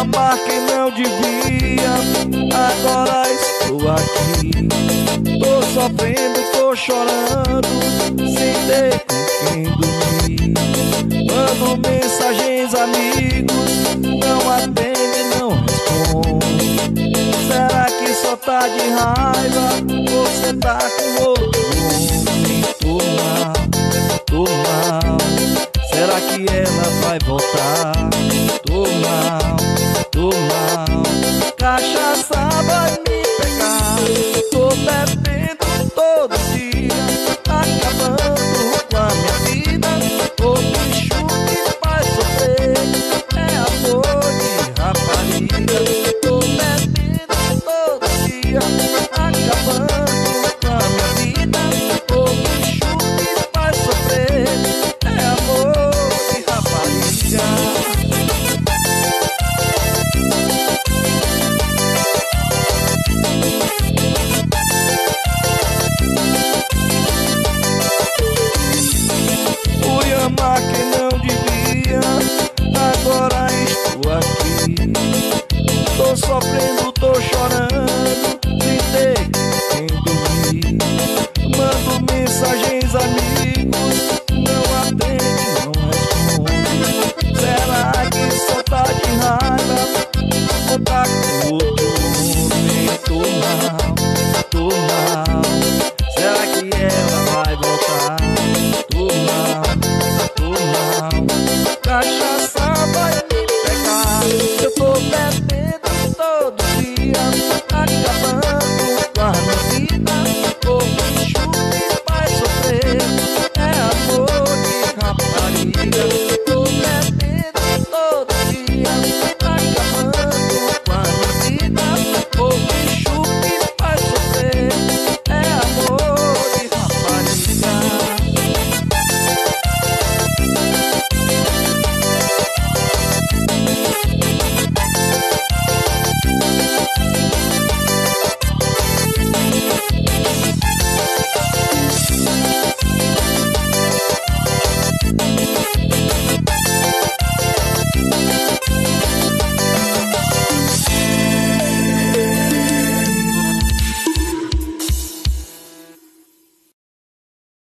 amar quem não devia. Agora estou aqui, tô sofrendo, tô chorando, sem ter com quem dormir. Mando mensagens, amigos, não atendem, não respondem. Será que só tá de raiva? Você tá com outro homem? Tô mal, tô mal. Será que ela vai voltar?